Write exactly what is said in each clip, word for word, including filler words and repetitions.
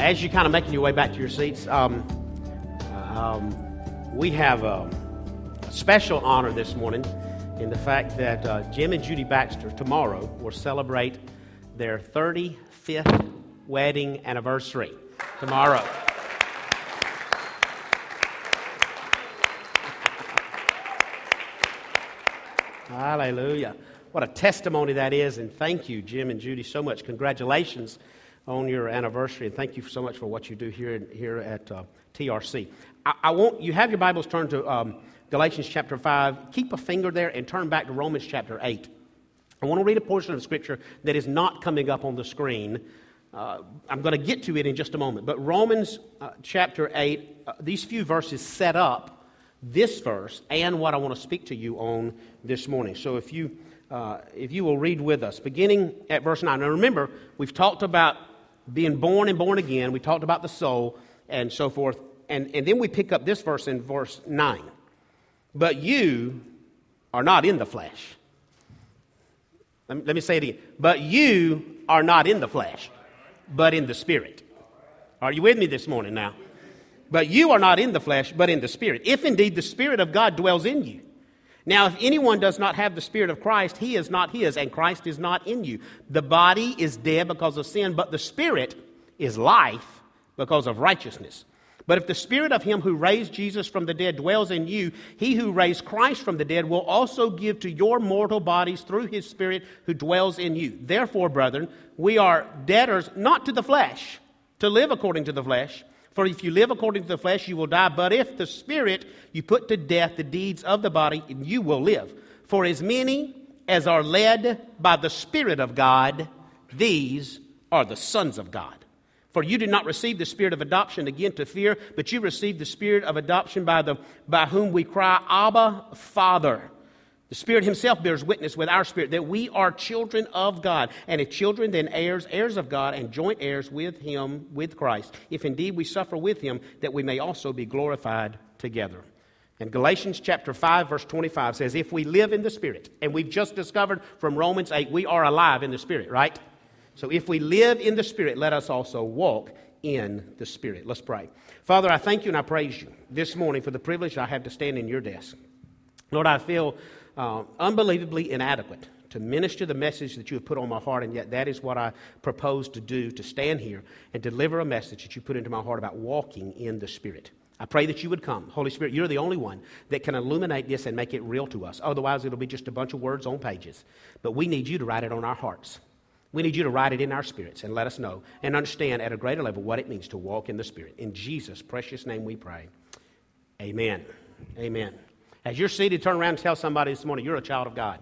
as you're kind of making your way back to your seats, um, um, we have a special honor this morning in the fact that uh, Jim and Judy Baxter tomorrow will celebrate their thirty-fifth wedding anniversary tomorrow. Hallelujah. What a testimony that is, and thank you, Jim and Judy, so much. Congratulations on your anniversary, and thank you so much for what you do here, here at uh, T R C. I, I want you have your Bibles turned to um, Galatians chapter five. Keep a finger there and turn back to Romans chapter eight. I want to read a portion of Scripture that is not coming up on the screen. Uh, I'm going to get to it in just a moment. But Romans uh, chapter eight, uh, these few verses set up this verse and what I want to speak to you on this morning. So if you uh, if you will read with us, beginning at verse nine. Now remember, we've talked about being born and born again. We talked about the soul and so forth. And, and then we pick up this verse in verse nine. But you are not in the flesh. Let me, let me say it again. But you are not in the flesh, but in the Spirit. Are you with me this morning now? But you are not in the flesh, but in the Spirit, if indeed the Spirit of God dwells in you. Now, if anyone does not have the Spirit of Christ, he is not his, and Christ is not in you. The body is dead because of sin, but the Spirit is life because of righteousness. But if the Spirit of him who raised Jesus from the dead dwells in you, he who raised Christ from the dead will also give to your mortal bodies through his Spirit who dwells in you. Therefore, brethren, we are debtors not to the flesh, to live according to the flesh. For if you live according to the flesh, you will die. But if the Spirit you put to death the deeds of the body, you will live. For as many as are led by the Spirit of God, these are the sons of God. For you did not receive the spirit of adoption again to fear, but you received the spirit of adoption by the by whom we cry, Abba, Father. The Spirit himself bears witness with our spirit that we are children of God. And if children, then heirs, heirs of God, and joint heirs with him, with Christ. If indeed we suffer with him, that we may also be glorified together. And Galatians chapter five, verse twenty-five says, if we live in the Spirit, and we've just discovered from Romans eight, we are alive in the Spirit, right? So if we live in the Spirit, let us also walk in the Spirit. Let's pray. Father, I thank you and I praise you this morning for the privilege I have to stand in your desk. Lord, I feel uh, unbelievably inadequate to minister the message that you have put on my heart, and yet that is what I propose to do, to stand here and deliver a message that you put into my heart about walking in the Spirit. I pray that you would come. Holy Spirit, you're the only one that can illuminate this and make it real to us. Otherwise, it'll be just a bunch of words on pages. But we need you to write it on our hearts. We need you to write it in our spirits and let us know and understand at a greater level what it means to walk in the Spirit. In Jesus' precious name we pray. Amen. Amen. As you're seated, turn around and tell somebody this morning, you're a child of God.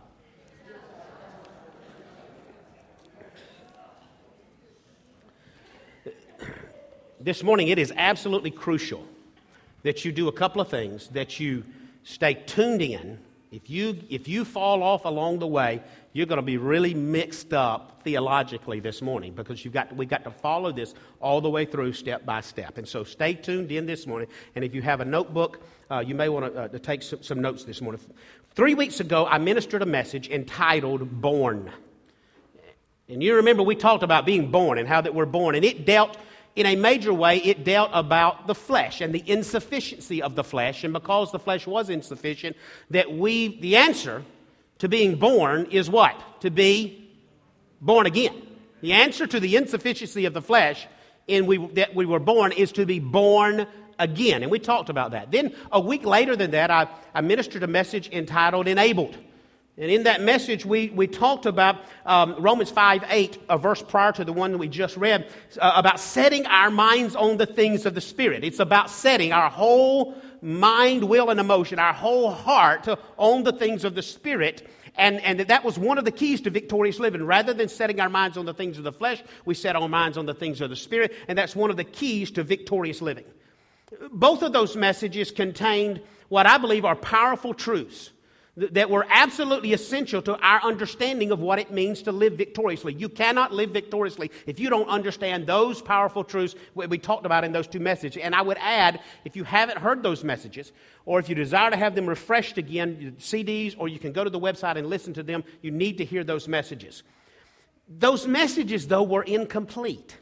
This morning, it is absolutely crucial that you do a couple of things, that you stay tuned in. If you if you fall off along the way, you're going to be really mixed up theologically this morning, because you've got we've got to follow this all the way through step by step. And so stay tuned in this morning. And if you have a notebook, uh, you may want to, uh, to take some, some notes this morning. Three weeks ago, I ministered a message entitled Born. And you remember we talked about being born and how that we're born. And it dealt in a major way, it dealt about the flesh and the insufficiency of the flesh. And because the flesh was insufficient, that we, the answer to being born is what? To be born again. The answer to the insufficiency of the flesh in we, that we were born is to be born again. And we talked about that. Then a week later than that, I, I ministered a message entitled Enabled. And in that message, we, we talked about um, Romans five eight, a verse prior to the one that we just read, uh, about setting our minds on the things of the Spirit. It's about setting our whole mind, will, and emotion, our whole heart on the things of the Spirit. And, and that was one of the keys to victorious living. Rather than setting our minds on the things of the flesh, we set our minds on the things of the Spirit. And that's one of the keys to victorious living. Both of those messages contained what I believe are powerful truths that were absolutely essential to our understanding of what it means to live victoriously. You cannot live victoriously if you don't understand those powerful truths we talked about in those two messages. And I would add, if you haven't heard those messages, or if you desire to have them refreshed again, C Ds, or you can go to the website and listen to them, you need to hear those messages. Those messages, though, were incomplete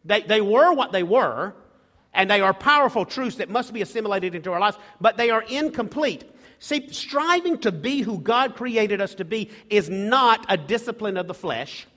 They, they were what they were, and they are powerful truths that must be assimilated into our lives, but they are incomplete. See, striving to be who God created us to be is not a discipline of the flesh,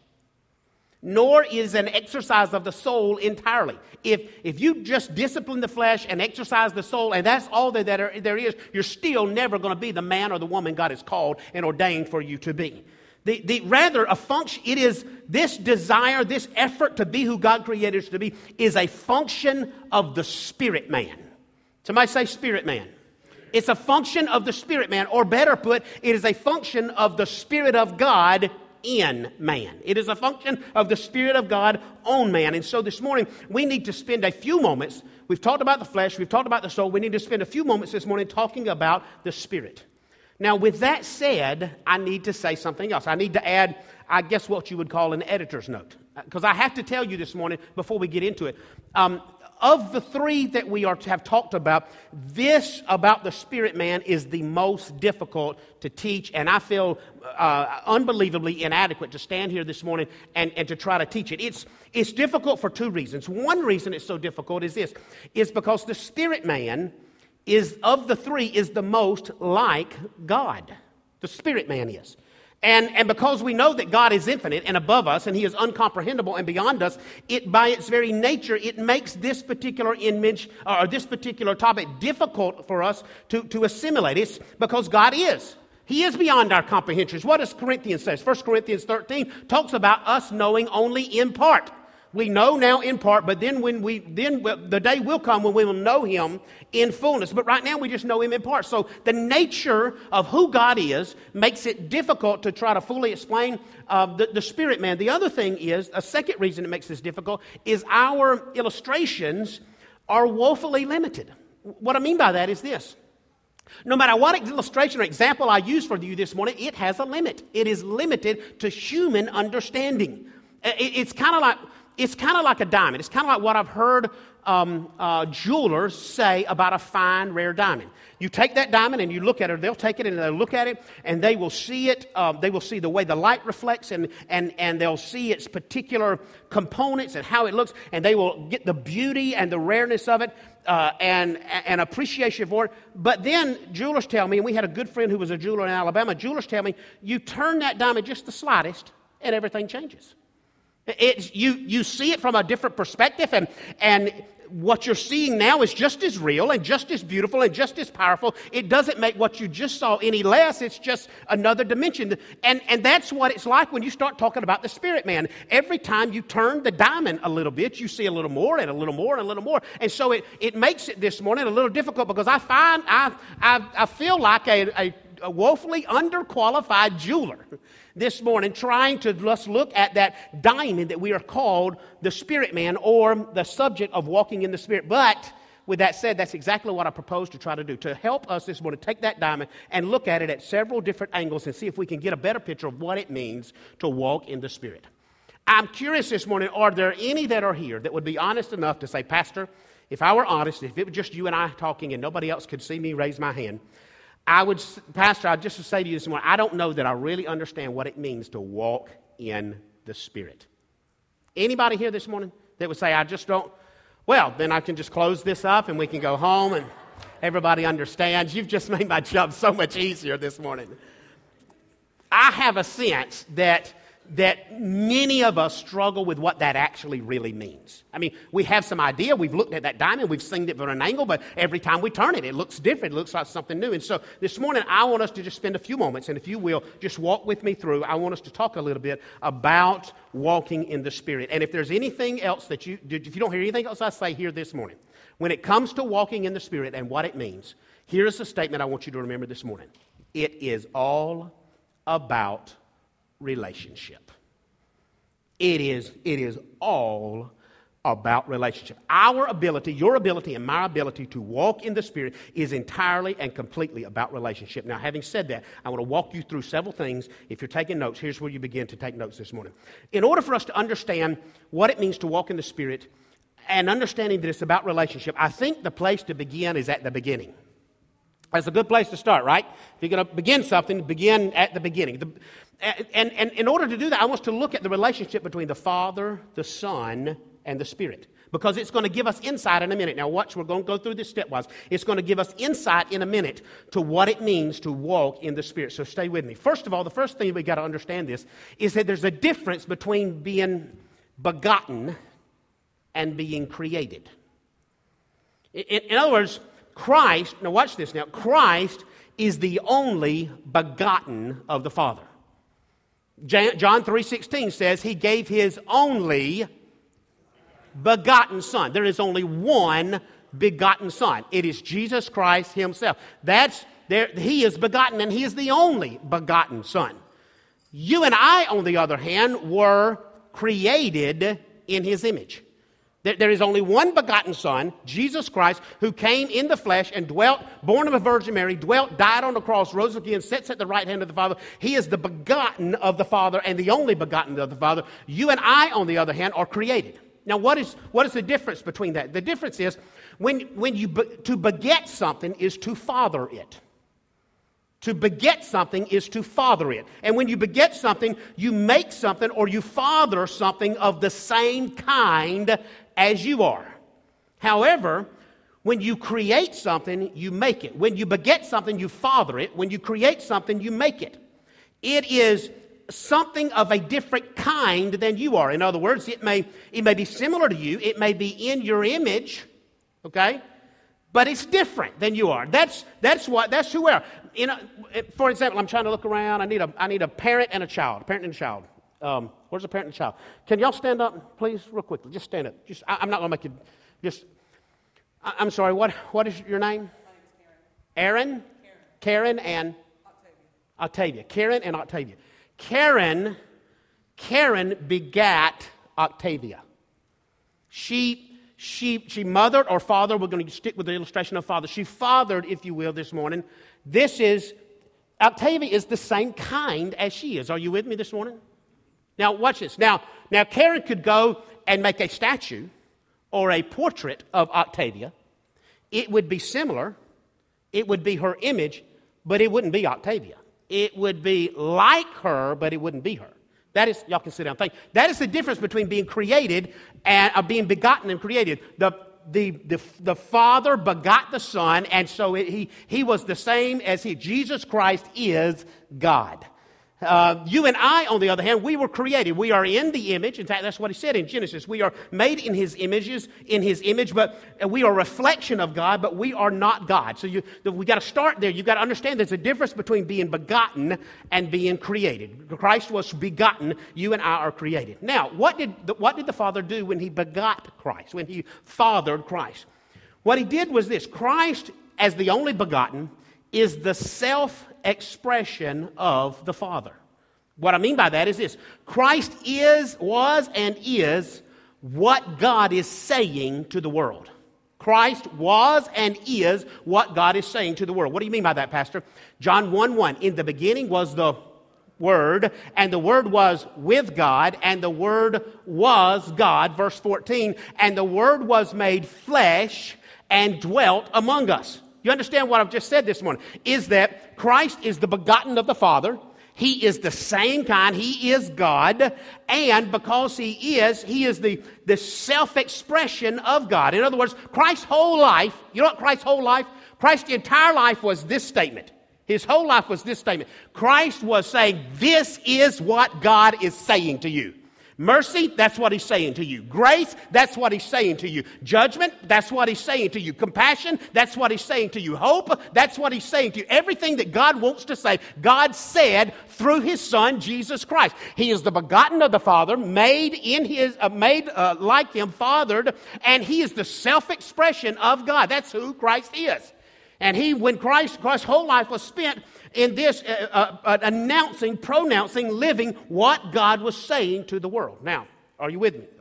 nor is an exercise of the soul entirely. If, if you just discipline the flesh and exercise the soul, and that's all that there, there is, you're still never going to be the man or the woman God has called and ordained for you to be. The, the, rather, a function, it is this desire, this effort to be who God created us to be, is a function of the spirit man. Somebody say spirit man. It's a function of the spirit man, or better put, it is a function of the Spirit of God in man. It is a function of the Spirit of God on man. And so this morning, we need to spend a few moments. We've talked about the flesh, we've talked about the soul. We need to spend a few moments this morning talking about the Spirit. Now, with that said, I need to say something else. I need to add, I guess, what you would call an editor's note. Because I have to tell you this morning, before we get into it, um, of the three that we are to have talked about, this about the spirit man is the most difficult to teach, and I feel uh, unbelievably inadequate to stand here this morning and, and to try to teach it. It's, it's difficult for two reasons. One reason it's so difficult is this, is because the spirit man is, of the three, is the most like God. The spirit man is. And, and because we know that God is infinite and above us, and He is uncomprehendable and beyond us, it by its very nature, it makes this particular image or this particular topic difficult for us to, to assimilate. It's because God is. He is beyond our comprehensions. What does Corinthians say? First Corinthians thirteen talks about us knowing only in part. We know now in part, but then when we then the day will come when we will know Him in fullness. But right now we just know Him in part. So the nature of who God is makes it difficult to try to fully explain uh, the, the spirit man. The other thing is, a second reason it makes this difficult, is our illustrations are woefully limited. What I mean by that is this. No matter what illustration or example I use for you this morning, it has a limit. It is limited to human understanding. It, it's kind of like... It's kind of like a diamond. It's kind of like what I've heard um, uh, jewelers say about a fine, rare diamond. You take that diamond and you look at it. They'll take it and they'll look at it, and they will see it. Um, they will see the way the light reflects, and, and, and they'll see its particular components and how it looks, and they will get the beauty and the rareness of it uh, and, and appreciation for it. But then jewelers tell me, and we had a good friend who was a jeweler in Alabama, jewelers tell me, you turn that diamond just the slightest, and everything changes. It's, you, you see it from a different perspective, and, and what you're seeing now is just as real and just as beautiful and just as powerful. It doesn't make what you just saw any less. It's just another dimension. And, and that's what it's like when you start talking about the spirit man. Every time you turn the diamond a little bit, you see a little more and a little more and a little more. And so it, it makes it this morning a little difficult, because I find I, I, I feel like a, a, a woefully underqualified jeweler this morning, trying to just look at that diamond that we are called the spirit man, or the subject of walking in the spirit. But with that said, that's exactly what I propose to try to do, to help us this morning take that diamond and look at it at several different angles and see if we can get a better picture of what it means to walk in the spirit. I'm curious this morning, are there any that are here that would be honest enough to say, Pastor, if I were honest, if it was just you and I talking and nobody else could see me raise my hand, I would, Pastor, I'd just say to you this morning, I don't know that I really understand what it means to walk in the Spirit. Anybody here this morning that would say, I just don't, well, then I can just close this up and we can go home and everybody understands. You've just made my job so much easier this morning. I have a sense that that many of us struggle with what that actually really means. I mean, we have some idea. We've looked at that diamond. We've seen it from an angle, but every time we turn it, it looks different. It looks like something new. And so this morning, I want us to just spend a few moments, and if you will, just walk with me through. I want us to talk a little bit about walking in the Spirit. And if there's anything else that you, if you don't hear anything else I say here this morning, when it comes to walking in the Spirit and what it means, here's the statement I want you to remember this morning. It is all about relationship. It is, it is all about relationship. Our ability, your ability, and my ability to walk in the Spirit is entirely and completely about relationship. Now, having said that, I want to walk you through several things. If you're taking notes, here's where you begin to take notes this morning. In order for us to understand what it means to walk in the Spirit and understanding that it's about relationship, I think the place to begin is at the beginning. That's a good place to start, right? If you're going to begin something, begin at the beginning. The, and, and, and in order to do that, I want us to look at the relationship between the Father, the Son, and the Spirit. Because it's going to give us insight in a minute. Now watch, we're going to go through this stepwise. It's going to give us insight in a minute to what it means to walk in the Spirit. So stay with me. First of all, the first thing we got to understand this is that there's a difference between being begotten and being created. In, in other words, Christ, now watch this now, Christ is the only begotten of the Father. John three sixteen says he gave his only begotten Son. There is only one begotten Son. It is Jesus Christ himself. That's there. He is begotten, and he is the only begotten Son. You and I, on the other hand, were created in his image. There, there is only one begotten Son, Jesus Christ, who came in the flesh and dwelt, born of a Virgin Mary, dwelt, died on the cross, rose again, sits at the right hand of the Father. He is the begotten of the Father and the only begotten of the Father. You and I, on the other hand, are created. Now, what is what is the difference between that? The difference is when, when you be, to beget something is to father it. To beget something is to father it. And when you beget something, you make something or you father something of the same kind as you are. However, when you create something, you make it. When you beget something, you father it. When you create something, you make it. It is something of a different kind than you are. In other words, it may, it may be similar to you. It may be in your image, okay? But it's different than you are. That's that's what that's who we are. You know, for example, I'm trying to look around. I need a I need a parent and a child. A parent and a child. Um, where's a parent and a child? Can y'all stand up, please, real quickly? Just stand up. Just I, I'm not going to make you. Just I, I'm sorry. What what is your name? My name is Karen. Aaron. Karen. Karen and Octavia. Octavia. Karen and Octavia. Karen. Karen begat Octavia. She. She, she mothered or fathered, we're going to stick with the illustration of father. She fathered, if you will, this morning. This is, Octavia is the same kind as she is. Are you with me this morning? Now, watch this. Now, now Karen could go and make a statue or a portrait of Octavia. It would be similar. It would be her image, but it wouldn't be Octavia. It would be like her, but it wouldn't be her. That is, y'all can sit down. Thank you. That is the difference between being created and uh, being begotten and created. The, the, the, the Father begot the Son, and so it, he, he was the same as he. Jesus Christ is God. Uh, you and I, on the other hand, we were created. We are in the image. In fact, that's what he said in Genesis. We are made in his images, in his image, but we are a reflection of God, but we are not God. So you, we got to start there. You've got to understand there's a difference between being begotten and being created. Christ was begotten. You and I are created. Now, what did the, what did the Father do when he begot Christ, when he fathered Christ? What he did was this. Christ, as the only begotten, is the self-expression of the Father. What I mean by that is this. Christ is, was, and is what God is saying to the world. Christ was and is what God is saying to the world. What do you mean by that, Pastor? John one one, in the beginning was the Word, and the Word was with God, and the Word was God. Verse fourteen, and the Word was made flesh and dwelt among us. You understand what I've just said this morning? Is that Christ is the begotten of the Father. He is the same kind. He is God. And because He is, He is the, the self-expression of God. In other words, Christ's whole life, you know what Christ's whole life? Christ's entire life was this statement. His whole life was this statement. Christ was saying, this is what God is saying to you. Mercy, that's what He's saying to you. Grace, that's what He's saying to you. Judgment, that's what He's saying to you. Compassion, that's what He's saying to you. Hope, that's what He's saying to you. Everything that God wants to say, God said through His Son, Jesus Christ. He is the begotten of the Father, made in His, uh, made uh, like Him, fathered, and He is the self-expression of God. That's who Christ is. And He, when Christ, Christ's whole life was spent in this, uh, uh, uh, announcing, pronouncing, living what God was saying to the world. Now, are you with me?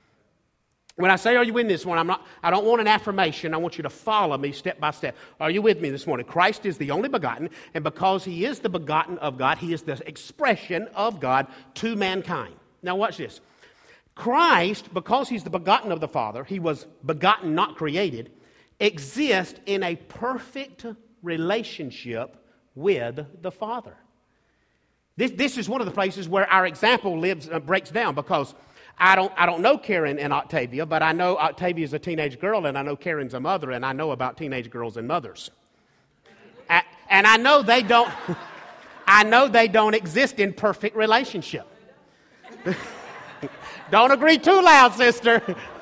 When I say, are you with me this morning, I'm not, I don't want an affirmation. I want you to follow me step by step. Are you with me this morning? Christ is the only begotten, and because He is the begotten of God, He is the expression of God to mankind. Now, watch this. Christ, because He's the begotten of the Father, He was begotten, not created, exists in a perfect relationship with the Father. This, this is one of the places where our example lives uh, breaks down, because I don't, I don't know Karen and Octavia, but I know Octavia's a teenage girl, and I know Karen's a mother, and I know about teenage girls and mothers. I, and I know they don't, I know they don't exist in perfect relationship. Don't agree too loud, sister.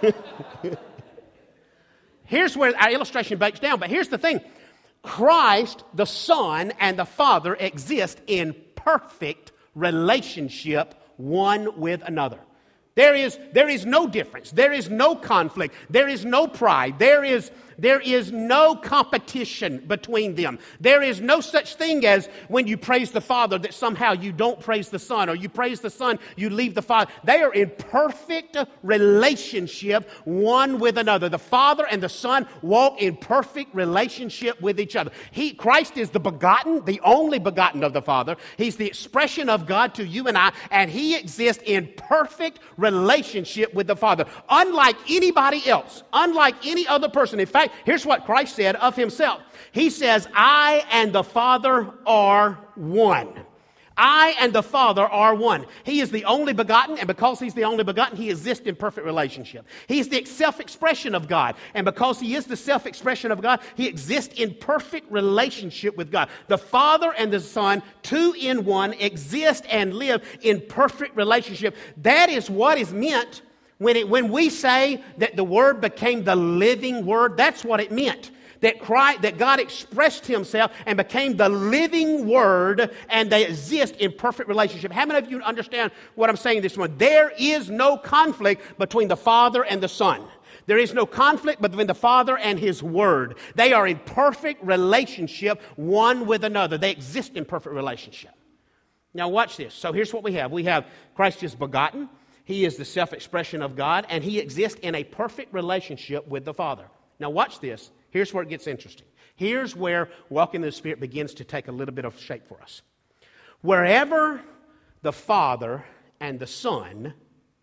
Here's where our illustration breaks down, but here's the thing. Christ, the Son, and the Father exist in perfect relationship one with another. There is, there is no difference. There is no conflict. There is no pride. There is, there is no competition between them. There is no such thing as when you praise the Father that somehow you don't praise the Son, or you praise the Son, you leave the Father. They are in perfect relationship one with another. The Father and the Son walk in perfect relationship with each other. He, Christ is the begotten, the only begotten of the Father. He's the expression of God to you and I, and He exists in perfect relationship with the Father. Unlike anybody else, unlike any other person. In fact, here's what Christ said of Himself. He says, I and the Father are one. I and the Father are one. He is the only begotten, and because He's the only begotten, He exists in perfect relationship. He's the self-expression of God, and because He is the self-expression of God, He exists in perfect relationship with God. The Father and the Son, two in one, exist and live in perfect relationship. That is what is meant when, it, when we say that the Word became the living Word. That's what it meant. That Christ, that God expressed Himself and became the living Word, and they exist in perfect relationship. How many of you understand what I'm saying this morning? There is no conflict between the Father and the Son. There is no conflict between the Father and His Word. They are in perfect relationship one with another. They exist in perfect relationship. Now watch this. So here's what we have. We have Christ is begotten. He is the self-expression of God, and He exists in a perfect relationship with the Father. Now watch this. Here's where it gets interesting. Here's where walking in the Spirit begins to take a little bit of shape for us. Wherever the Father and the Son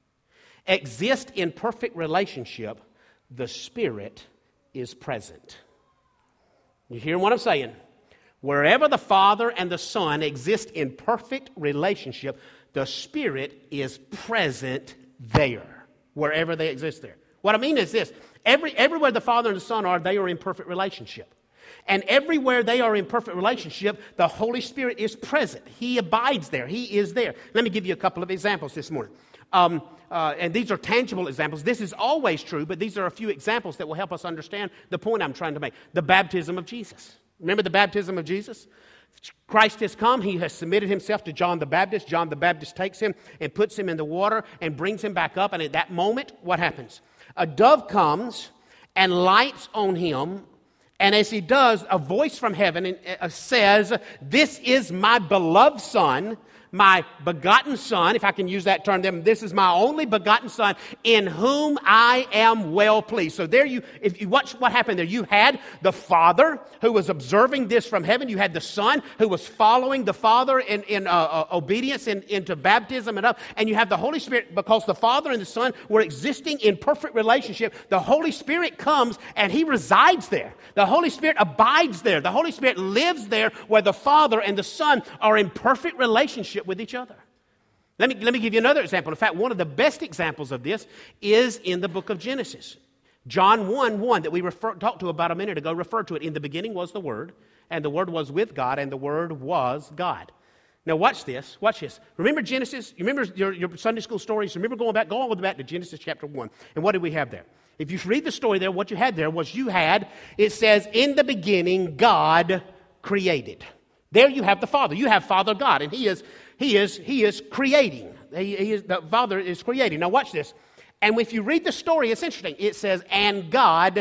exist in perfect relationship, the Spirit is present. You hear what I'm saying? Wherever the Father and the Son exist in perfect relationship, the Spirit is present there, wherever they exist there. What I mean is this. Every, everywhere the Father and the Son are, they are in perfect relationship. And everywhere they are in perfect relationship, the Holy Spirit is present. He abides there. He is there. Let me give you a couple of examples this morning. Um, uh, and these are tangible examples. This is always true, but these are a few examples that will help us understand the point I'm trying to make. The baptism of Jesus. Remember the baptism of Jesus? Christ has come. He has submitted Himself to John the Baptist. John the Baptist takes Him and puts Him in the water and brings Him back up. And at that moment, what happens? A dove comes and lights on Him, and as He does, a voice from heaven says, "This is my beloved Son, my begotten Son," if I can use that term, then this is my only begotten Son, in whom I am well pleased. So there you, if you watch what happened there, you had the Father who was observing this from heaven. You had the Son who was following the Father in, in uh, uh, obedience in, into baptism and up. And you have the Holy Spirit, because the Father and the Son were existing in perfect relationship. The Holy Spirit comes and He resides there. The Holy Spirit abides there. The Holy Spirit lives there where the Father and the Son are in perfect relationship with each other. Let me, let me give you another example. In fact, one of the best examples of this is in the book of Genesis. John one one that we refer, talked to about a minute ago referred to it. In the beginning was the Word, and the Word was with God, and the Word was God. Now watch this, watch this. Remember Genesis? You remember your, your Sunday school stories? Remember going back, go all the way back to Genesis chapter one. And what did we have there? If you read the story there, what you had there was you had, it says, in the beginning God created. There you have the Father. You have Father God, and He is He is He is creating. He, he is the Father is creating. Now watch this. And if you read the story, it's interesting. It says, "And God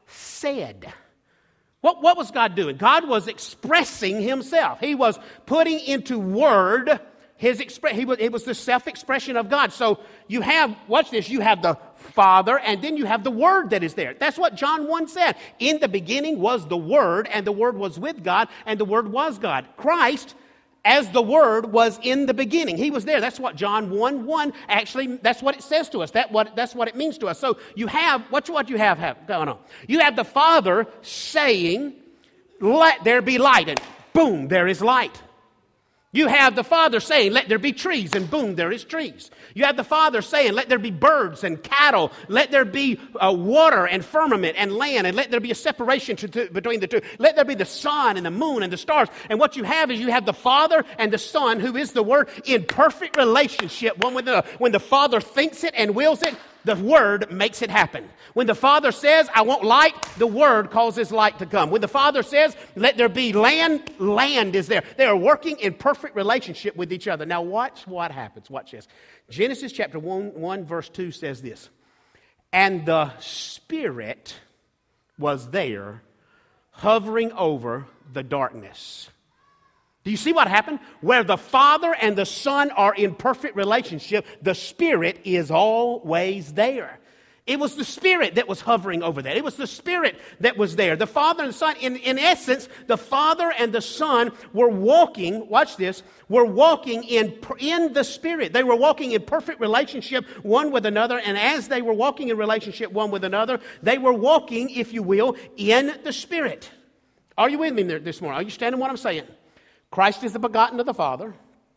said." What what was God doing? God was expressing Himself. He was putting into word His express. He was it was the self-expression of God. So you have watch this. You have the Father, and then you have the Word that is there. That's what John one said. In the beginning was the Word, and the Word was with God, and the Word was God. Christ, as the Word, was in the beginning. He was there. That's what John one one actually, that's what it says to us. That what that's what it means to us. So you have, what's what you have, have going on? You have the Father saying, "Let there be light," and boom, there is light. You have the Father saying, let there be trees, and boom, there is trees. You have the Father saying, let there be birds and cattle. Let there be uh, water and firmament and land, and let there be a separation to, to, between the two. Let there be the sun and the moon and the stars. And what you have is you have the Father and the Son, who is the Word, in perfect relationship, one with another. When the Father thinks it and wills it, the Word makes it happen. When the Father says, I want light, the Word causes light to come. When the Father says, let there be land, land is there. They are working in perfect relationship with each other. Now watch what happens. Watch this. Genesis chapter one, one verse two says this. And the Spirit was there, hovering over the darkness. Do you see what happened? Where the Father and the Son are in perfect relationship, the Spirit is always there. It was the Spirit that was hovering over that. It was the Spirit that was there. The Father and the Son, in, in essence, the Father and the Son were walking, watch this, were walking in, in the Spirit. They were walking in perfect relationship one with another, and as they were walking in relationship one with another, they were walking, if you will, in the Spirit. Are you with me this morning? Are you understanding what I'm saying? Christ is the begotten of the Father.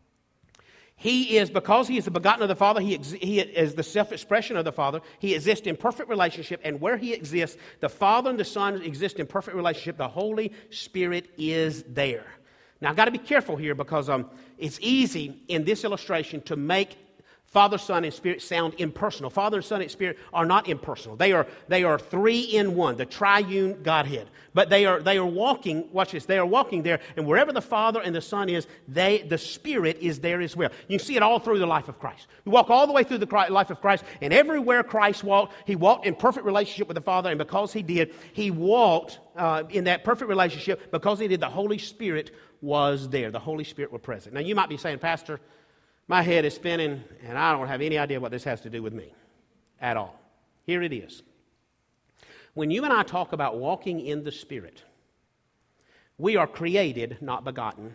He is, because He is the begotten of the Father, He, ex- he is the self-expression of the Father. He exists in perfect relationship, and where He exists, the Father and the Son exist in perfect relationship. The Holy Spirit is there. Now, I've got to be careful here because um, it's easy in this illustration to make Father, Son, and Spirit sound impersonal. Father, Son, and Spirit are not impersonal. They are they are three in one, the triune Godhead. But they are they are walking, watch this, they are walking there, and wherever the Father and the Son is, they the Spirit is there as well. You can see it all through the life of Christ. You walk all the way through the life of Christ, and everywhere Christ walked, He walked in perfect relationship with the Father, and because He did, He walked uh, in that perfect relationship. Because He did, the Holy Spirit was there. The Holy Spirit was present. Now, you might be saying, Pastor, my head is spinning, and I don't have any idea what this has to do with me at all. Here it is. When you and I talk about walking in the Spirit, we are created, not begotten.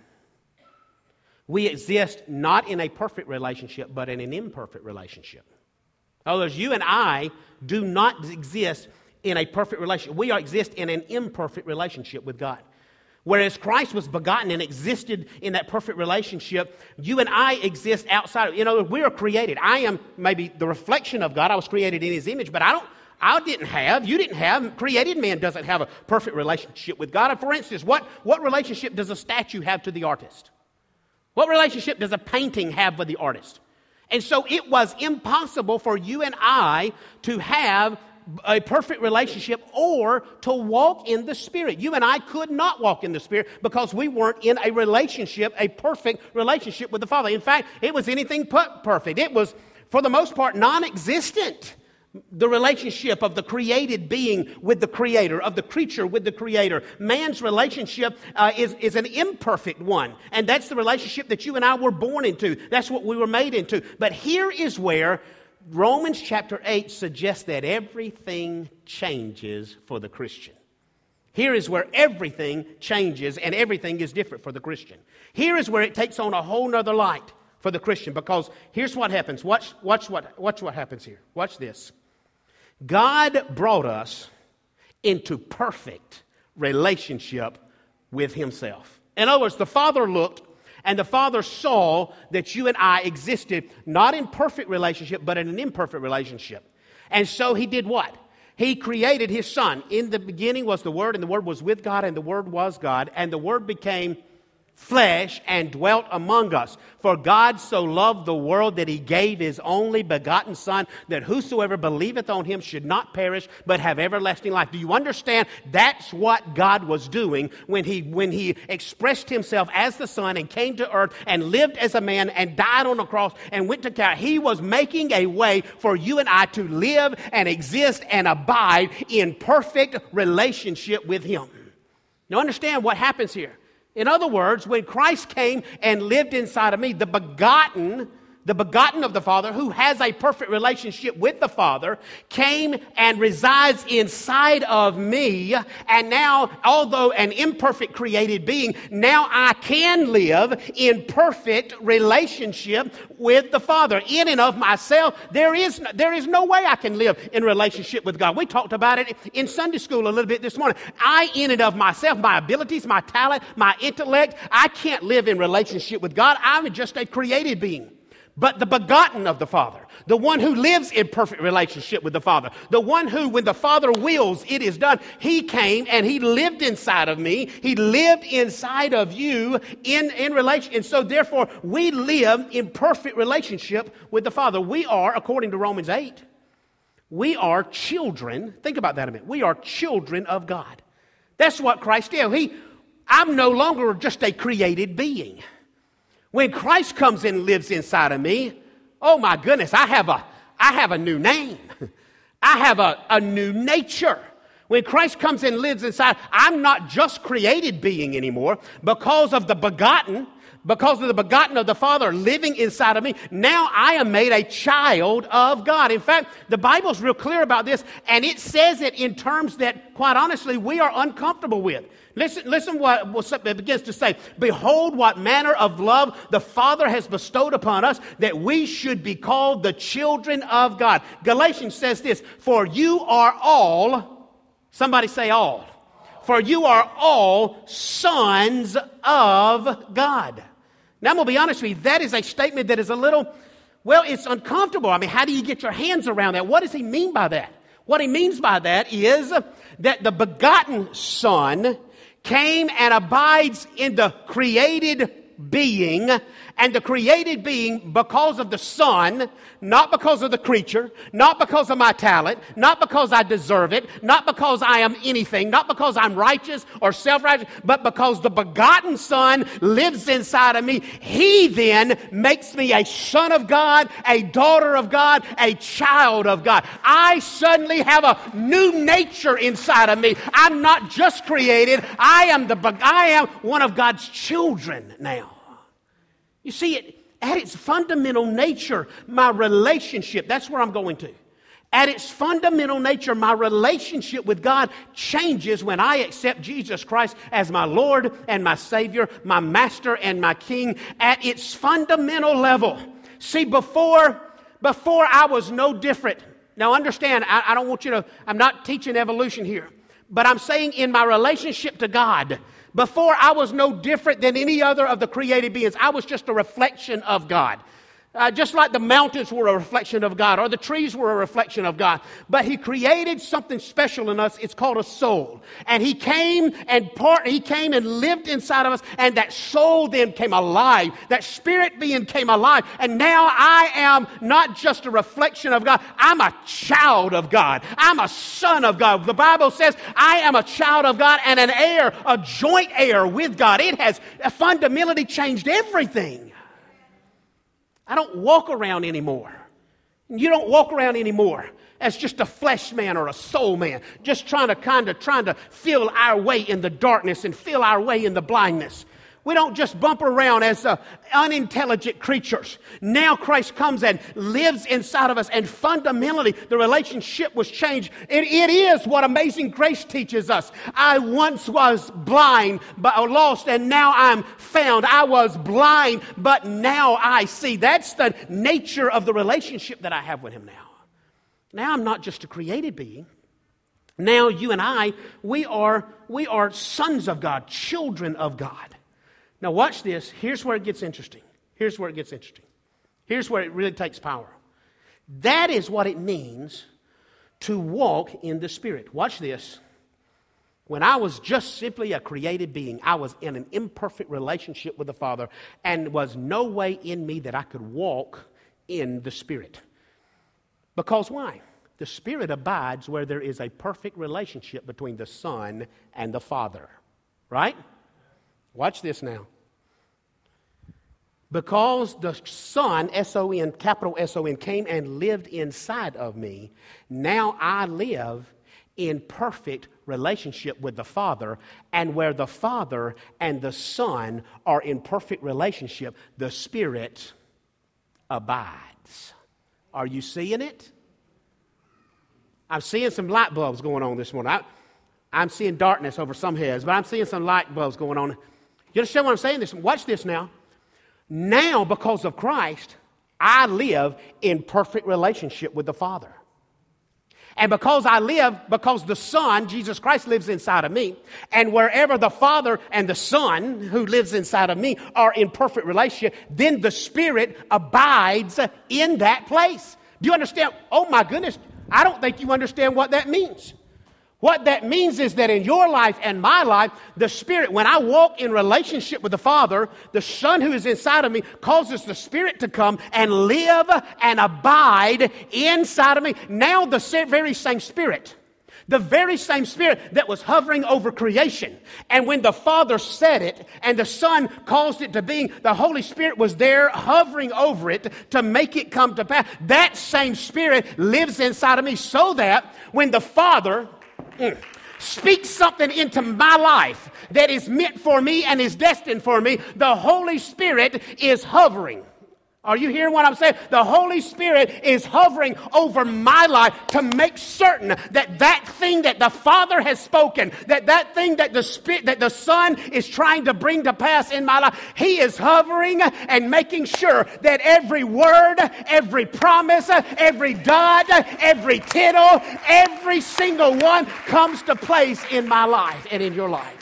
We exist not in a perfect relationship, but in an imperfect relationship. In other words, you and I do not exist in a perfect relationship. We exist in an imperfect relationship with God. Whereas Christ was begotten and existed in that perfect relationship, you and I exist outside of it. You know, we are created. I am maybe the reflection of God. I was created in His image, but I don't, I didn't have, you didn't have, created man doesn't have a perfect relationship with God. For instance, what, what relationship does a statue have to the artist? What relationship does a painting have with the artist? And so it was impossible for you and I to have a perfect relationship or to walk in the Spirit. You and I could not walk in the Spirit because we weren't in a relationship, a perfect relationship with the Father. In fact, it was anything but perfect. It was, for the most part, non-existent. The relationship of the created being with the Creator, of the creature with the Creator. Man's relationship uh, is, is an imperfect one. And that's the relationship that you and I were born into. That's what we were made into. But here is where Romans chapter eight suggests that everything changes for the Christian. Here is where everything changes and everything is different for the Christian. Here is where it takes on a whole nother light for the Christian, because here's what happens. Watch, watch, what, watch what happens here. Watch this. God brought us into perfect relationship with Himself. In other words, the Father looked and the Father saw that you and I existed not in perfect relationship, but in an imperfect relationship. And so He did what? He created His Son. In the beginning was the Word, and the Word was with God, and the Word was God. And the Word became flesh and dwelt among us. For God so loved the world that He gave His only begotten Son, that whosoever believeth on Him should not perish, but have everlasting life. Do you understand? That's what God was doing when He when He expressed Himself as the Son and came to earth and lived as a man and died on the cross and went to Calvary. He was making a way for you and I to live and exist and abide in perfect relationship with Him. Now understand what happens here. In other words, when Christ came and lived inside of me, the begotten, the begotten of the Father, who has a perfect relationship with the Father, came and resides inside of me. And now, although an imperfect created being, now I can live in perfect relationship with the Father. In and of myself, there is, there is no way I can live in relationship with God. We talked about it in Sunday school a little bit this morning. I, in and of myself, my abilities, my talent, my intellect, I can't live in relationship with God. I'm just a created being. But the begotten of the Father, the one who lives in perfect relationship with the Father, the one who, when the Father wills, it is done. He came and he lived inside of me. He lived inside of you in, in relation. And so therefore, we live in perfect relationship with the Father. We are, according to Romans eight, we are children. Think about that a minute. We are children of God. That's what Christ did. He, I'm no longer just a created being. When Christ comes and lives inside of me, oh my goodness, I have a, I have a new name. I have a, a new nature. When Christ comes and lives inside, I'm not just created being anymore. Because of the begotten, because of the begotten of the Father living inside of me, now I am made a child of God. In fact, the Bible's real clear about this, and it says it in terms that, quite honestly, we are uncomfortable with. Listen, listen what, what it begins to say. Behold, what manner of love the Father has bestowed upon us, that we should be called the children of God. Galatians says this, for you are all, somebody say all, for you are all sons of God. Now, I'm going to be honest with you, that is a statement that is a little, well, it's uncomfortable. I mean, how do you get your hands around that? What does he mean by that? What he means by that is that the begotten Son came and abides in the created being, and the created being, because of the Son, not because of the creature, not because of my talent, not because I deserve it, not because I am anything, not because I'm righteous or self-righteous, but because the begotten Son lives inside of me. He then makes me a son of God, a daughter of God, a child of God. I suddenly have a new nature inside of me. I'm not just created. I am the I am one of God's children now. You see, it at its fundamental nature, my relationship, that's where I'm going to. At its fundamental nature, my relationship with God changes when I accept Jesus Christ as my Lord and my Savior, my Master and my King. At its fundamental level. See, before, before I was no different. Now understand, I, I don't want you to, I'm not teaching evolution here. But I'm saying in my relationship to God, before I was no different than any other of the created beings. I was just a reflection of God. Uh, just like the mountains were a reflection of God, or the trees were a reflection of God. But He created something special in us. It's called a soul. And He came and part, He came and lived inside of us, and that soul then came alive. That spirit being came alive. And now I am not just a reflection of God. I'm a child of God. I'm a son of God. The Bible says I am a child of God and an heir, a joint heir with God. It has fundamentally changed everything. I don't walk around anymore. You don't walk around anymore as just a flesh man or a soul man, just trying to kind of trying to feel our way in the darkness and feel our way in the blindness. We don't just bump around as uh, unintelligent creatures. Now Christ comes and lives inside of us, and fundamentally the relationship was changed. It, it is what Amazing Grace teaches us. I once was blind, but lost, and now I'm found. I was blind, but now I see. That's the nature of the relationship that I have with Him now. Now I'm not just a created being. Now you and I, we are, we are sons of God, children of God. Now watch this. Here's where it gets interesting. Here's where it gets interesting. Here's where it really takes power. That is what it means to walk in the Spirit. Watch this. When I was just simply a created being, I was in an imperfect relationship with the Father, and was no way in me that I could walk in the Spirit. Because why? The Spirit abides where there is a perfect relationship between the Son and the Father. Right? Watch this now. Because the Son, S O N, capital S O N, came and lived inside of me, now I live in perfect relationship with the Father. And where the Father and the Son are in perfect relationship, the Spirit abides. Are you seeing it? I'm seeing some light bulbs going on this morning. I, I'm seeing darkness over some heads, but I'm seeing some light bulbs going on. You understand what I'm saying? This, watch this now. Now, because of Christ, I live in perfect relationship with the Father. And because I live, because the Son, Jesus Christ, lives inside of me, and wherever the Father and the Son, who lives inside of me, are in perfect relationship, then the Spirit abides in that place. Do you understand? Oh my goodness, I don't think you understand what that means. What that means is that in your life and my life, the Spirit, when I walk in relationship with the Father, the Son who is inside of me causes the Spirit to come and live and abide inside of me. Now the very same Spirit, the very same Spirit that was hovering over creation. And when the Father said it and the Son caused it to be, the Holy Spirit was there hovering over it to make it come to pass. That same Spirit lives inside of me so that when the Father Mm. speak something into my life that is meant for me and is destined for me, the Holy Spirit is hovering. Are you hearing what I'm saying? The Holy Spirit is hovering over my life to make certain that that thing that the Father has spoken, that that thing that the Spirit, that the Son is trying to bring to pass in my life, He is hovering and making sure that every word, every promise, every dot, every tittle, every single one comes to place in my life and in your life.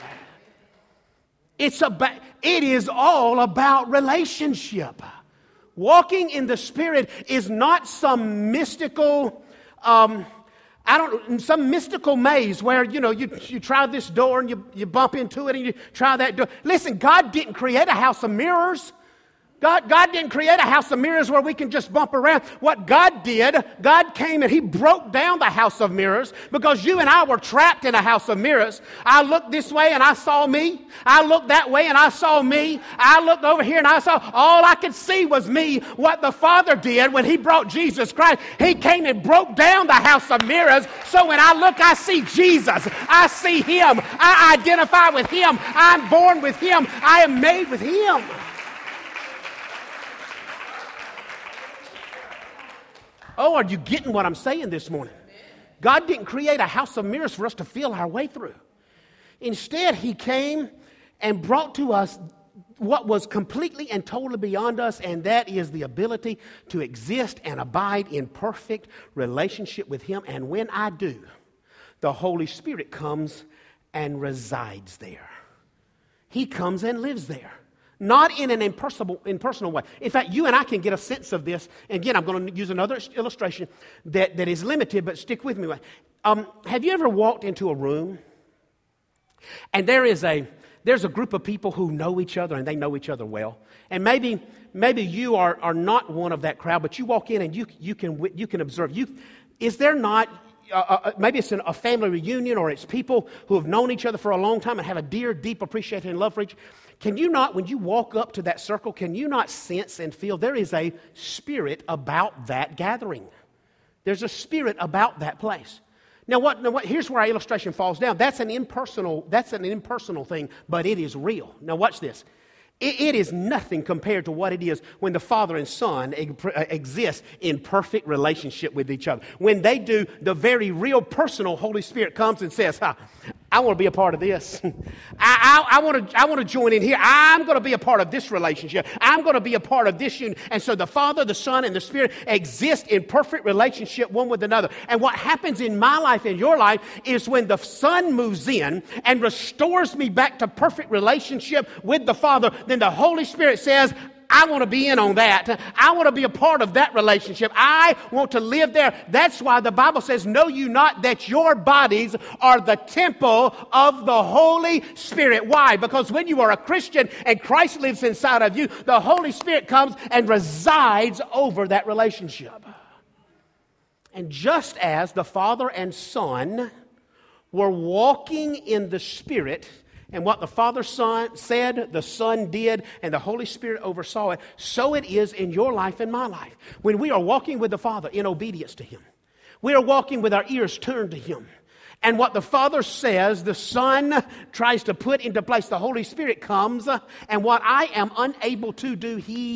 It's about, it is all about relationship. Walking in the Spirit is not some mystical, um, I don't, some mystical maze where, you know, you, you try this door and you, you bump into it and you try that door. Listen, God didn't create a house of mirrors. God, God didn't create a house of mirrors where we can just bump around. What God did, God came and He broke down the house of mirrors because you and I were trapped in a house of mirrors. I looked this way and I saw me. I looked that way and I saw me. I looked over here and I saw, all I could see was me. What the Father did when He brought Jesus Christ, He came and broke down the house of mirrors. So when I look, I see Jesus. I see Him. I identify with Him. I'm born with Him. I am made with Him. Oh, are you getting what I'm saying this morning? God didn't create a house of mirrors for us to feel our way through. Instead, He came and brought to us what was completely and totally beyond us, and that is the ability to exist and abide in perfect relationship with Him. And when I do, the Holy Spirit comes and resides there. He comes and lives there. Not in an impersonal, impersonal way. In fact, you and I can get a sense of this. And again, I'm going to use another illustration that, that is limited, but stick with me. Um, have you ever walked into a room and there is a there's a group of people who know each other and they know each other well? And maybe maybe you are, are not one of that crowd, but you walk in and you you can you can observe. You is there not? Uh, uh, maybe it's an, a family reunion, or it's people who have known each other for a long time and have a dear, deep appreciation and love for each. Can you not, when you walk up to that circle, can you not sense and feel there is a spirit about that gathering? There's a spirit about that place. Now, what? Now, what? Here's where our illustration falls down. That's an impersonal. That's an impersonal thing, but it is real. Now, watch this. It is nothing compared to what it is when the Father and Son exist in perfect relationship with each other. When they do, the very real personal Holy Spirit comes and says, huh, I want to be a part of this. I, I, I, want to, I want to join in here. I'm going to be a part of this relationship. I'm going to be a part of this union. And so the Father, the Son, and the Spirit exist in perfect relationship one with another. And what happens in my life and your life is when the Son moves in and restores me back to perfect relationship with the Father, then the Holy Spirit says, I want to be in on that. I want to be a part of that relationship. I want to live there. That's why the Bible says, know you not that your bodies are the temple of the Holy Spirit. Why? Because when you are a Christian and Christ lives inside of you, the Holy Spirit comes and resides over that relationship. And just as the Father and Son were walking in the Spirit, and what the Father son said, the Son did, and the Holy Spirit oversaw it, so it is in your life and my life. When we are walking with the Father in obedience to Him, we are walking with our ears turned to Him. And what the Father says, the Son tries to put into place. The Holy Spirit comes, and what I am unable to do, He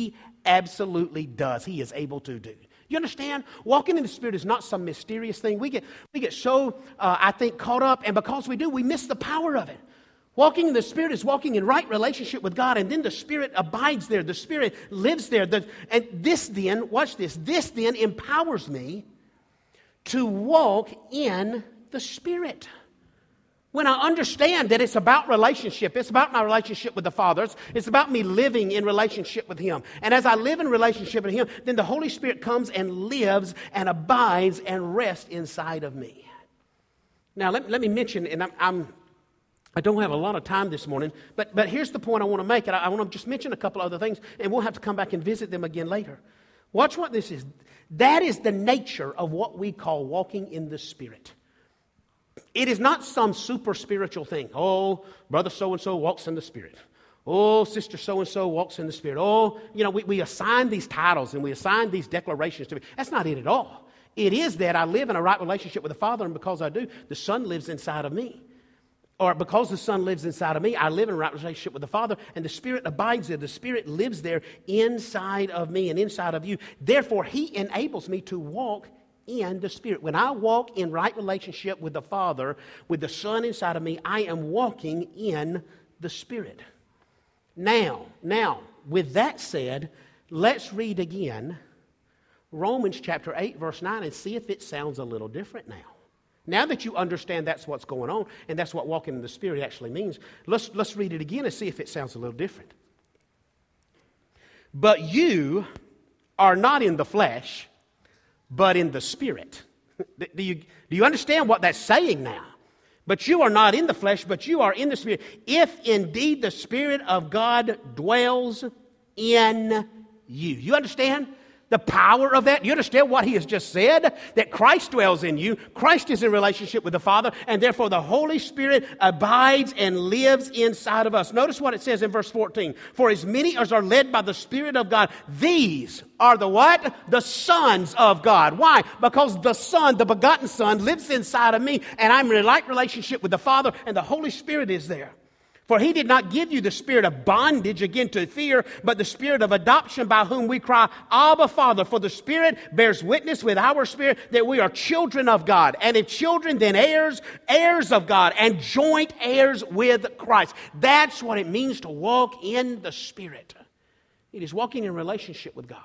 absolutely does. He is able to do. You understand? Walking in the Spirit is not some mysterious thing. We get, we get so, uh, I think, caught up, and because we do, we miss the power of it. Walking in the Spirit is walking in right relationship with God, and then the Spirit abides there. The Spirit lives there. The, and this then, watch this, this then empowers me to walk in the Spirit. When I understand that it's about relationship, it's about my relationship with the Father, it's, it's about me living in relationship with Him. And as I live in relationship with Him, then the Holy Spirit comes and lives and abides and rests inside of me. Now, let, let me mention, and I'm, I'm, I don't have a lot of time this morning, but, but here's the point I want to make, and I, I want to just mention a couple other things, and we'll have to come back and visit them again later. Watch what this is. That is the nature of what we call walking in the Spirit. It is not some super spiritual thing. Oh, brother so-and-so walks in the Spirit. Oh, sister so-and-so walks in the Spirit. Oh, you know, we, we assign these titles and we assign these declarations to me. That's not it at all. It is that I live in a right relationship with the Father, and because I do, the Son lives inside of me. Or because the Son lives inside of me, I live in a right relationship with the Father, and the Spirit abides there. The Spirit lives there inside of me and inside of you. Therefore, He enables me to walk in the Spirit. When I walk in right relationship with the Father, with the Son inside of me, I am walking in the Spirit. Now, now, with that said, let's read again Romans chapter eight, verse nine, and see if it sounds a little different now. Now that you understand that's what's going on, and that's what walking in the Spirit actually means, let's, let's read it again and see if it sounds a little different. But you are not in the flesh, but in the Spirit. Do you, do you understand what that's saying now? But you are not in the flesh, but you are in the Spirit. If indeed the Spirit of God dwells in you. You understand the power of that? You understand what he has just said? That Christ dwells in you. Christ is in relationship with the Father, and therefore the Holy Spirit abides and lives inside of us. Notice what it says in verse fourteen. For as many as are led by the Spirit of God, these are the what? The sons of God. Why? Because the Son, the begotten Son, lives inside of me, and I'm in a right relationship with the Father, and the Holy Spirit is there. For he did not give you the spirit of bondage again to fear, but the spirit of adoption by whom we cry, Abba, Father. For the Spirit bears witness with our spirit that we are children of God. And if children, then heirs, heirs of God, and joint heirs with Christ. That's what it means to walk in the Spirit. It is walking in relationship with God.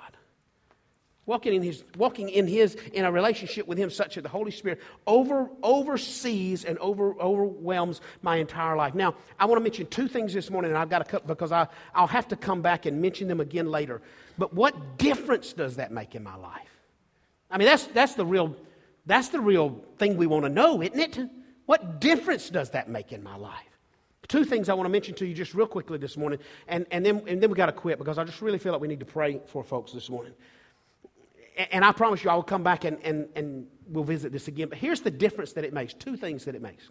Walking in his, walking in his, in a relationship with Him such that the Holy Spirit over, oversees and over, overwhelms my entire life. Now, I want to mention two things this morning, and I've got to cut because I, I'll have to come back and mention them again later. But what difference does that make in my life? I mean, that's that's the real, that's the real thing we want to know, isn't it? What difference does that make in my life? Two things I want to mention to you just real quickly this morning, and, and then and then we got to quit because I just really feel like we need to pray for folks this morning. And I promise you I will come back and, and, and we'll visit this again. But here's the difference that it makes. Two things that it makes.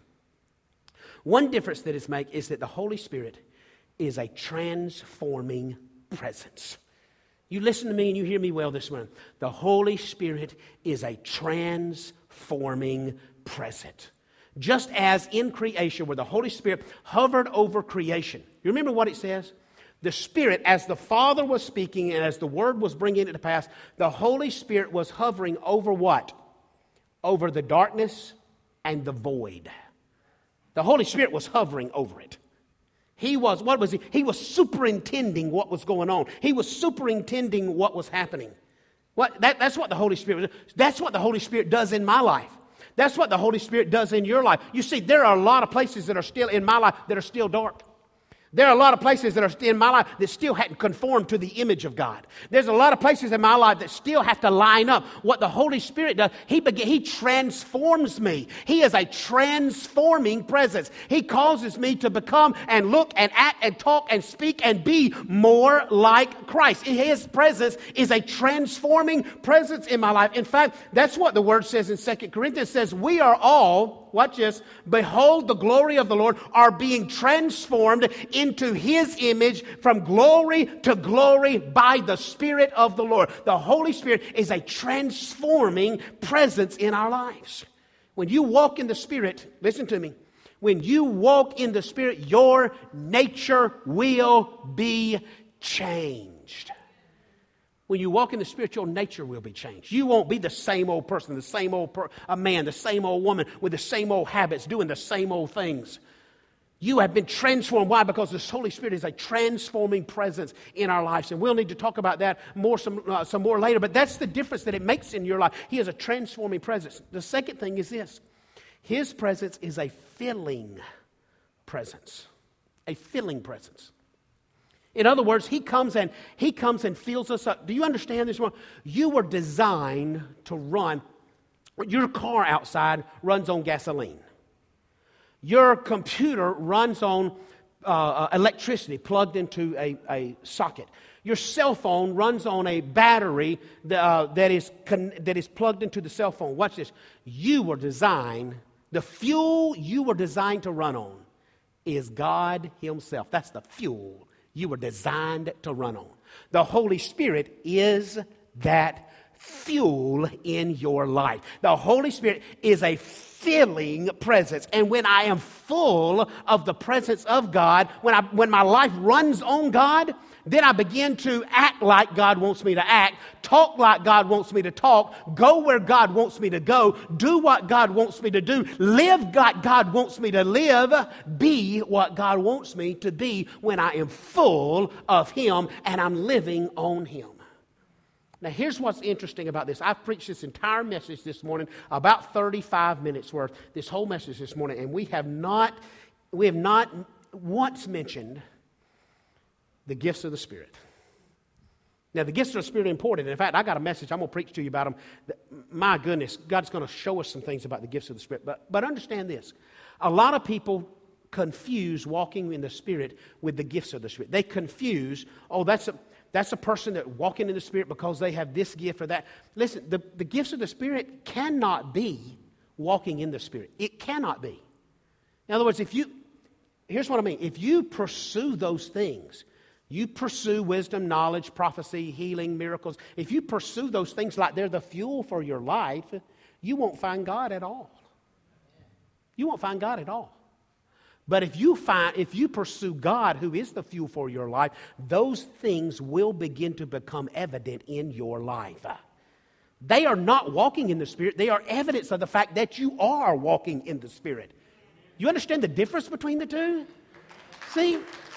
One difference that it makes is that the Holy Spirit is a transforming presence. You listen to me and you hear me well this morning. The Holy Spirit is a transforming presence. Just as in creation where the Holy Spirit hovered over creation. You remember what it says? The Spirit, as the Father was speaking and as the Word was bringing it to pass, the Holy Spirit was hovering over what? Over the darkness and the void. The Holy Spirit was hovering over it. He was, what was he? He was superintending what was going on. He was superintending what was happening. What, that, that's what the Holy Spirit, that's what the Holy Spirit does in my life. That's what the Holy Spirit does in your life. You see, there are a lot of places that are still in my life that are still dark. There are a lot of places that are still in my life that still hadn't conformed to the image of God. There's a lot of places in my life that still have to line up. What the Holy Spirit does, He begin, He transforms me. He is a transforming presence. He causes me to become and look and act and talk and speak and be more like Christ. His presence is a transforming presence in my life. In fact, that's what the Word says in Second Corinthians. It says, we are all, watch this, behold the glory of the Lord, are being transformed into His image from glory to glory by the Spirit of the Lord. The Holy Spirit is a transforming presence in our lives. When you walk in the Spirit, listen to me, when you walk in the Spirit, your nature will be changed. When you walk in the Spirit, your nature will be changed. You won't be the same old person, the same old per- a man, the same old woman with the same old habits, doing the same old things. You have been transformed. Why? Because the Holy Spirit is a transforming presence in our lives. And we'll need to talk about that more some, uh, some more later. But that's the difference that it makes in your life. He is a transforming presence. The second thing is this. His presence is a filling presence. A filling presence. In other words, he comes and he comes and fills us up. Do you understand this one? You were designed to run. Your car outside runs on gasoline. Your computer runs on uh, electricity plugged into a, a socket. Your cell phone runs on a battery that, uh, that is con- that is plugged into the cell phone. Watch this. You were designed, the fuel you were designed to run on is God Himself. That's the fuel you were designed to run on. The Holy Spirit is that fuel in your life. The Holy Spirit is a filling presence. And when I am full of the presence of God, when I when my life runs on God, then I begin to act like God wants me to act, talk like God wants me to talk, go where God wants me to go, do what God wants me to do, live like God wants me to live, be what God wants me to be when I am full of Him and I'm living on Him. Now, here's what's interesting about this. I've preached this entire message this morning, about thirty-five minutes worth, this whole message this morning, and we have not, we have not once mentioned the gifts of the Spirit. Now, the gifts of the Spirit are important. In fact, I got a message. I'm going to preach to you about them. My goodness, God's going to show us some things about the gifts of the Spirit. But, but understand this. A lot of people confuse walking in the Spirit with the gifts of the Spirit. They confuse, oh, that's a, that's a person that walking in the Spirit because they have this gift or that. Listen, the, the gifts of the Spirit cannot be walking in the Spirit. It cannot be. In other words, if you, here's what I mean. If you pursue those things, you pursue wisdom, knowledge, prophecy, healing, miracles. If you pursue those things like they're the fuel for your life, you won't find God at all. You won't find God at all. But if you find, if you pursue God, who is the fuel for your life, those things will begin to become evident in your life. They are not walking in the Spirit. They are evidence of the fact that you are walking in the Spirit. You understand the difference between the two? See?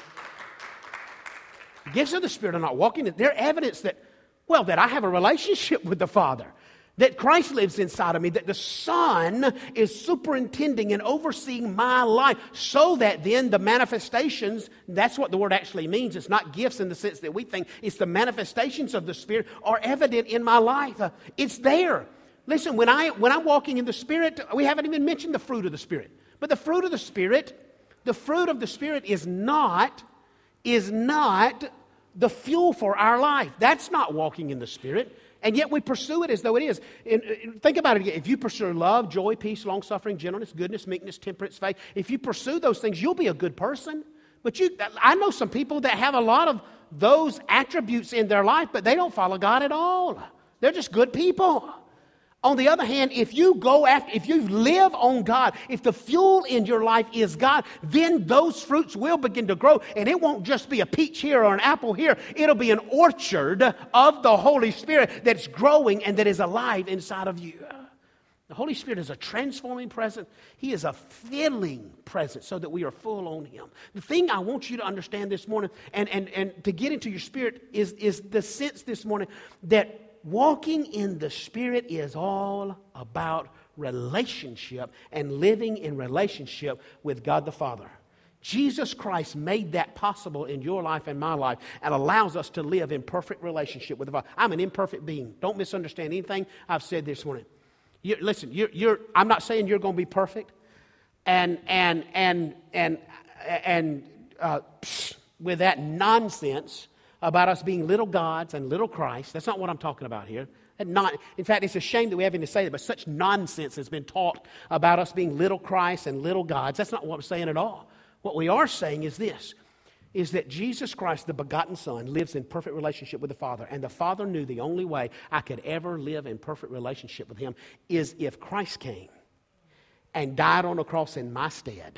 The gifts of the Spirit are not walking. They're evidence that, well, that I have a relationship with the Father, that Christ lives inside of me, that the Son is superintending and overseeing my life, so that then the manifestations, that's what the word actually means. It's not gifts in the sense that we think. It's the manifestations of the Spirit are evident in my life. Uh, it's there. Listen, when, I, when I'm walking in the Spirit, we haven't even mentioned the fruit of the Spirit. But the fruit of the Spirit, the fruit of the Spirit is not is not the fuel for our life. That's not walking in the Spirit. And yet we pursue it as though it is. And, and think about it again. If you pursue love, joy, peace, long-suffering, gentleness, goodness, meekness, temperance, faith, if you pursue those things, you'll be a good person. But you, I know some people that have a lot of those attributes in their life, but they don't follow God at all. They're just good people. On the other hand, if you go after, if you live on God, if the fuel in your life is God, then those fruits will begin to grow. And it won't just be a peach here or an apple here. It'll be an orchard of the Holy Spirit that's growing and that is alive inside of you. The Holy Spirit is a transforming presence. He is a filling presence so that we are full on Him. The thing I want you to understand this morning and, and, and to get into your spirit is, is the sense this morning that walking in the Spirit is all about relationship and living in relationship with God the Father. Jesus Christ made that possible in your life and my life and allows us to live in perfect relationship with the Father. I'm an imperfect being. Don't misunderstand anything I've said this morning. You, listen, you're, you're, I'm not saying you're going to be perfect and, and, and, and, and uh, psh, with that nonsense about us being little gods and little Christ. That's not what I'm talking about here. And not, in fact, it's a shame that we have to say that, but such nonsense has been taught about us being little Christ and little gods. That's not what I'm saying at all. What we are saying is this, is that Jesus Christ, the begotten Son, lives in perfect relationship with the Father. And the Father knew the only way I could ever live in perfect relationship with Him is if Christ came and died on the cross in my stead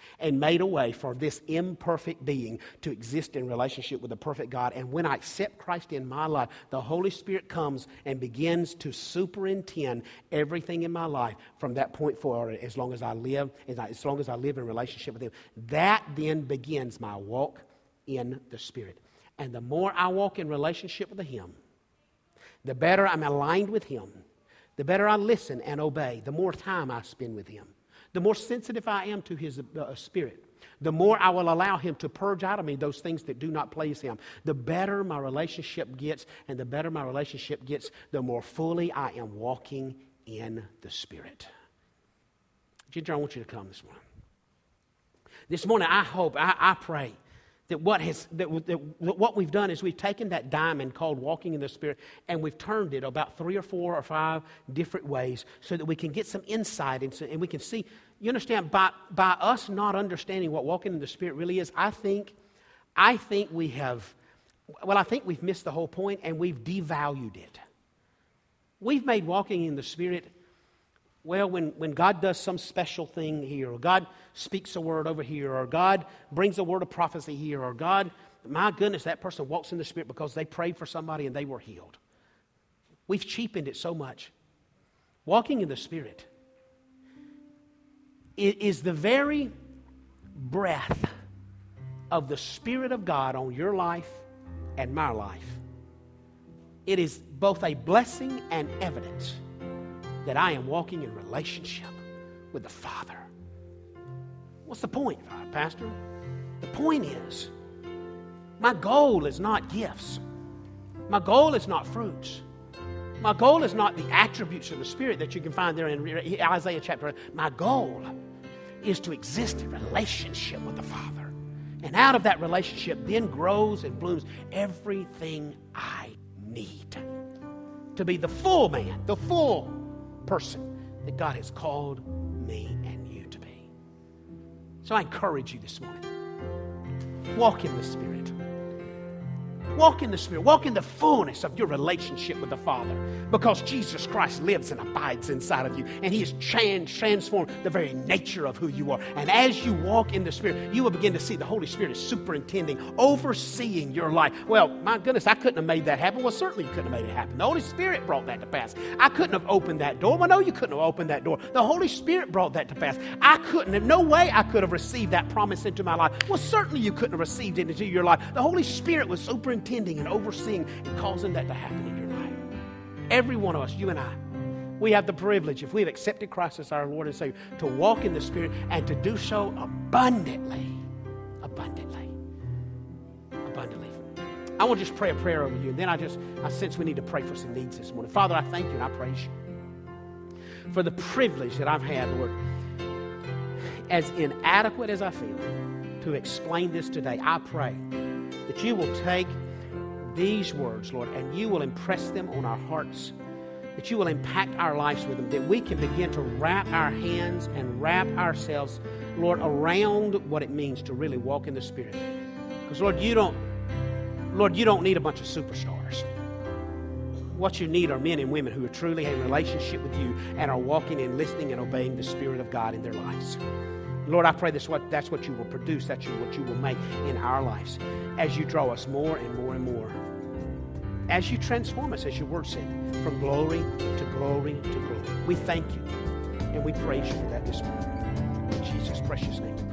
and made a way for this imperfect being to exist in relationship with the perfect God. And when I accept Christ in my life, the Holy Spirit comes and begins to superintend everything in my life from that point forward, as long as I live, as long as I live in relationship with Him. That then begins my walk in the Spirit. And the more I walk in relationship with Him, the better I'm aligned with Him, the better I listen and obey, the more time I spend with Him, the more sensitive I am to His uh, Spirit, the more I will allow Him to purge out of me those things that do not please Him. The better my relationship gets, and the better my relationship gets, the more fully I am walking in the Spirit. Ginger, I want you to come this morning. This morning, I hope, I, I pray, that what has that, that what we've done is we've taken that diamond called walking in the Spirit and we've turned it about three or four or five different ways so that we can get some insight and, and we can see. You understand, by by us not understanding what walking in the Spirit really is, I think, I think we have, well, I think we've missed the whole point and we've devalued it. We've made walking in the Spirit, well, when, when God does some special thing here, or God speaks a word over here, or God brings a word of prophecy here, or God, my goodness, that person walks in the Spirit because they prayed for somebody and they were healed. We've cheapened it so much. Walking in the Spirit is the very breath of the Spirit of God on your life and my life. It is both a blessing and evidence that I am walking in relationship with the Father. What's the point, Pastor? The point is, my goal is not gifts. My goal is not fruits. My goal is not the attributes of the Spirit that you can find there in Isaiah chapter eight. My goal is to exist in relationship with the Father. And out of that relationship then grows and blooms everything I need to be the full man, the full person that God has called me and you to be. So I encourage you this morning. Walk in the Spirit. Walk in the Spirit. Walk in the fullness of your relationship with the Father, because Jesus Christ lives and abides inside of you, and He has trans- transformed the very nature of who you are. And as you walk in the Spirit, you will begin to see the Holy Spirit is superintending, overseeing your life. Well, my goodness, I couldn't have made that happen. Well, certainly you couldn't have made it happen. The Holy Spirit brought that to pass. I couldn't have opened that door. Well, no, you couldn't have opened that door. The Holy Spirit brought that to pass. I couldn't have, no way I could have received that promise into my life. Well, certainly you couldn't have received it into your life. The Holy Spirit was superintending and overseeing and causing that to happen in your life. Every one of us, you and I, we have the privilege, if we've accepted Christ as our Lord and Savior, to walk in the Spirit and to do so abundantly. Abundantly. Abundantly. I want to just pray a prayer over you, and then I just, I sense we need to pray for some needs this morning. Father, I thank you and I praise you for the privilege that I've had, Lord, as inadequate as I feel to explain this today. I pray that you will take these words, Lord, and you will impress them on our hearts, that you will impact our lives with them, that we can begin to wrap our hands and wrap ourselves, Lord, around what it means to really walk in the Spirit. Because, Lord, you don't, Lord, you don't need a bunch of superstars. What you need are men and women who are truly in relationship with you and are walking and listening and obeying the Spirit of God in their lives. Lord, I pray that's what, that's what you will produce, that's what you will make in our lives as you draw us more and more and more. As you transform us, as your word said, from glory to glory to glory. We thank you and we praise you for that this morning. In Jesus' precious name.